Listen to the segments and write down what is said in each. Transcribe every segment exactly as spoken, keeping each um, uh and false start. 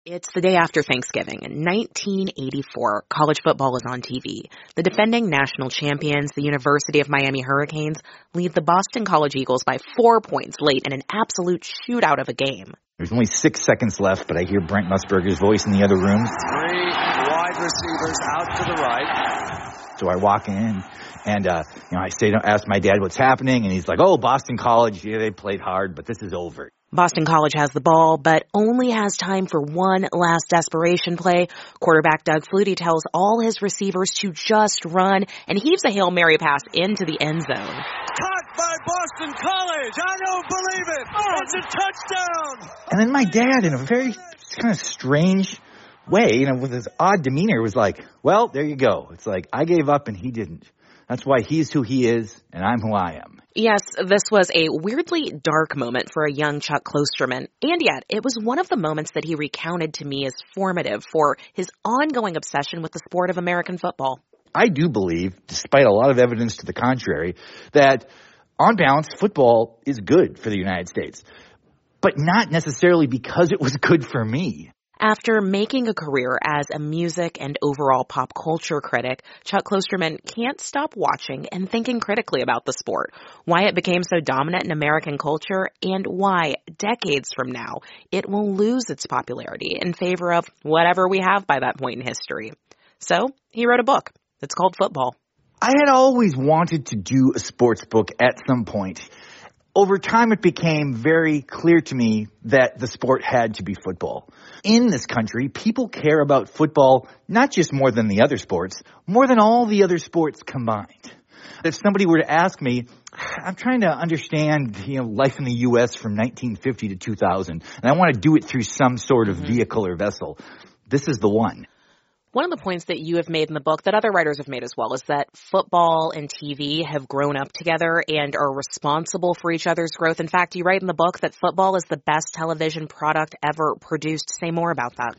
It's the day after Thanksgiving. In nineteen eighty-four, college football is on T V. The defending national champions, the University of Miami Hurricanes, lead the Boston College Eagles by four points late in an absolute shootout of a game. There's only six seconds left, but I hear Brent Musburger's voice in the other room. Three wide receivers out to the right. So I walk in, and uh, you know, I say, ask my dad what's happening, and he's like, "Oh, Boston College, yeah, they played hard, but this is over." Boston College has the ball, but only has time for one last desperation play. Quarterback Doug Flutie tells all his receivers to just run and heaves a Hail Mary pass into the end zone. Caught by Boston College! I don't believe it! Oh. It's a touchdown! And then my dad, in a very kind of strange way, you know, with his odd demeanor, was like, "Well, there you go. It's like, I gave up and he didn't. That's why he's who he is and I'm who I am." Yes, this was a weirdly dark moment for a young Chuck Klosterman, and yet it was one of the moments that he recounted to me as formative for his ongoing obsession with the sport of American football. I do believe, despite a lot of evidence to the contrary, that on balance, football is good for the United States, but not necessarily because it was good for me. After making a career as a music and overall pop culture critic, Chuck Klosterman can't stop watching and thinking critically about the sport, why it became so dominant in American culture, and why, decades from now, it will lose its popularity in favor of whatever we have by that point in history. So, he wrote a book. It's called Football. I had always wanted to do a sports book at some point. Over time, it became very clear to me that the sport had to be football. In this country, people care about football not just more than the other sports, more than all the other sports combined. If somebody were to ask me, I'm trying to understand, you know, life in the U S from nineteen fifty to two thousand, and I want to do it through some sort of vehicle or vessel, this is the one. One of the points that you have made in the book that other writers have made as well is that football and T V have grown up together and are responsible for each other's growth. In fact, you write in the book that football is the best television product ever produced. Say more about that.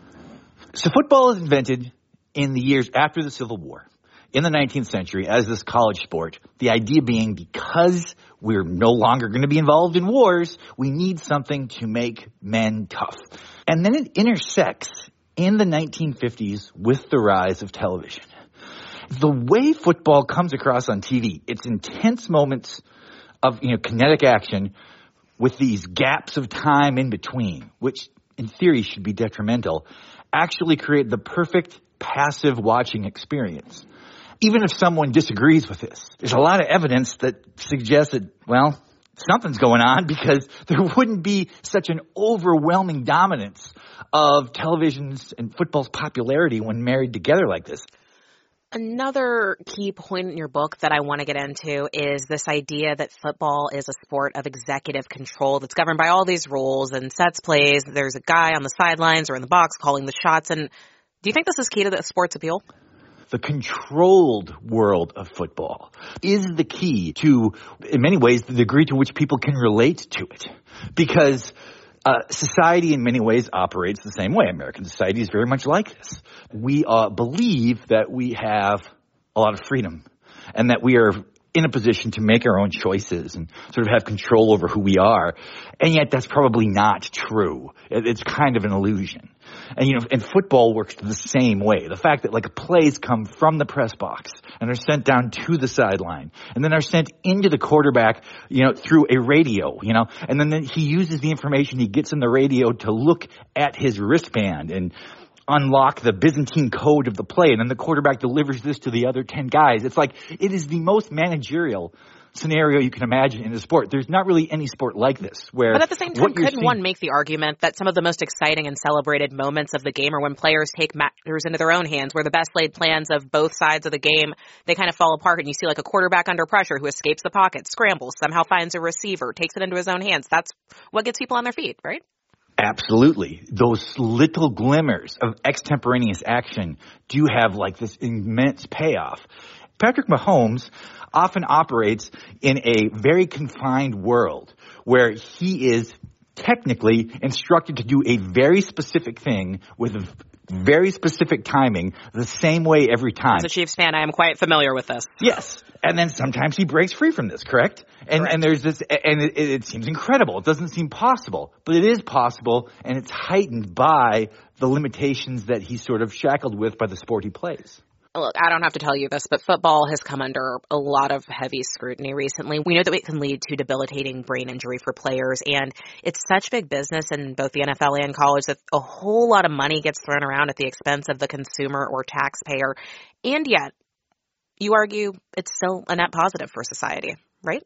So football is invented in the years after the Civil War, in the nineteenth century, as this college sport. The idea being, because we're no longer going to be involved in wars, we need something to make men tough. And then it intersects in the nineteen fifties with the rise of television. The way football comes across on T V, its intense moments of, you know, kinetic action with these gaps of time in between, which in theory should be detrimental, actually create the perfect passive watching experience. Even if someone disagrees with this, there's a lot of evidence that suggests that, well, something's going on, because there wouldn't be such an overwhelming dominance of television's and football's popularity when married together like this. Another key point in your book that I want to get into is this idea that football is a sport of executive control that's governed by all these rules and sets plays. There's a guy on the sidelines or in the box calling the shots. And do you think this is key to the sport's appeal? The controlled world of football is the key to, in many ways, the degree to which people can relate to it. Because uh, society in many ways operates the same way. American society is very much like this. We uh, believe that we have a lot of freedom and that we are in a position to make our own choices and sort of have control over who we are. And yet that's probably not true. It's kind of an illusion. And, you know, and football works the same way. The fact that, like, plays come from the press box and are sent down to the sideline and then are sent into the quarterback, you know, through a radio, you know, and then he uses the information he gets in the radio to look at his wristband and unlock the Byzantine code of the play, and then the quarterback delivers this to the other ten guys. It's like, it is the most managerial scenario you can imagine in a sport. There's not really any sport like this. Where, but at the same time, couldn't seeing... one make the argument that some of the most exciting and celebrated moments of the game are when players take matters into their own hands, where the best laid plans of both sides of the game, they kind of fall apart, and you see like a quarterback under pressure who escapes the pocket, scrambles, somehow finds a receiver, takes it into his own hands. That's what gets people on their feet, right? Absolutely. Those little glimmers of extemporaneous action do have like this immense payoff. Patrick Mahomes often operates in a very confined world where he is technically instructed to do a very specific thing with a very specific timing, the same way every time. As a Chiefs fan, I am quite familiar with this. Yes. And then sometimes he breaks free from this, correct? And correct. and there's this, and it, it seems incredible. It doesn't seem possible, but it is possible, and it's heightened by the limitations that he's sort of shackled with by the sport he plays. Look, I don't have to tell you this, but football has come under a lot of heavy scrutiny recently. We know that it can lead to debilitating brain injury for players, and it's such big business in both the N F L and college that a whole lot of money gets thrown around at the expense of the consumer or taxpayer. And yet, you argue it's still a net positive for society, right?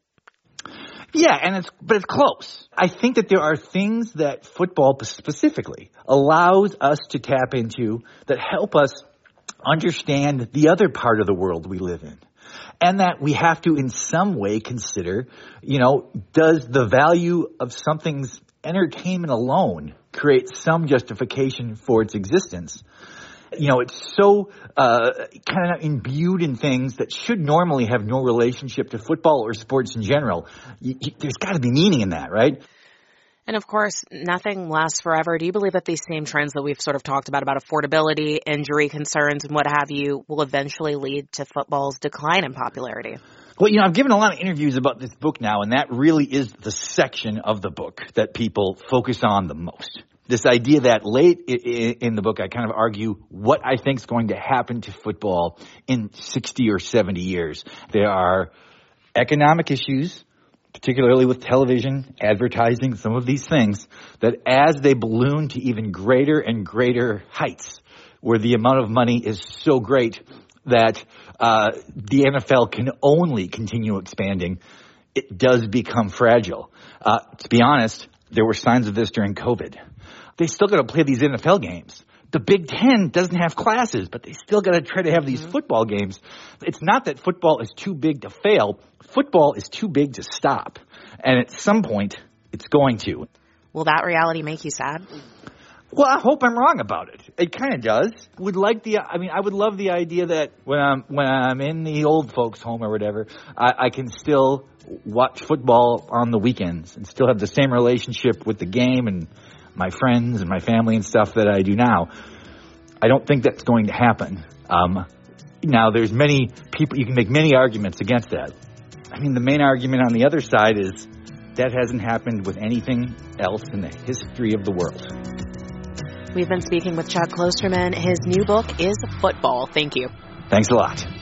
Yeah, and it's but it's close. I think that there are things that football specifically allows us to tap into that help us understand the other part of the world we live in. And that we have to in some way consider, you know, does the value of something's entertainment alone create some justification for its existence? You know, it's so uh, kind of imbued in things that should normally have no relationship to football or sports in general. Y- y- there's got to be meaning in that, right? And of course, nothing lasts forever. Do you believe that these same trends that we've sort of talked about, about affordability, injury concerns, and what have you, will eventually lead to football's decline in popularity? Well, you know, I've given a lot of interviews about this book now, and that really is the section of the book that people focus on the most. This idea that late in the book, I kind of argue what I think is going to happen to football in sixty or seventy years. There are economic issues, particularly with television, advertising, some of these things, that as they balloon to even greater and greater heights, where the amount of money is so great that uh, the N F L can only continue expanding, it does become fragile. Uh, to be honest, there were signs of this during COVID. They still got to play these N F L games. The Big Ten doesn't have classes, but they still got to try to have these mm-hmm. football games. It's not that football is too big to fail. Football is too big to stop. And at some point, it's going to. Will that reality make you sad? Well, I hope I'm wrong about it. It kind of does. Would like the, I mean, I would love the idea that when I'm when I'm in the old folks' home or whatever, I, I can still watch football on the weekends and still have the same relationship with the game and my friends and my family and stuff that I do now. I don't think that's going to happen. Um, now, there's many people, you can make many arguments against that. I mean, the main argument on the other side is that hasn't happened with anything else in the history of the world. We've been speaking with Chuck Klosterman. His new book is Football. Thank you. Thanks a lot.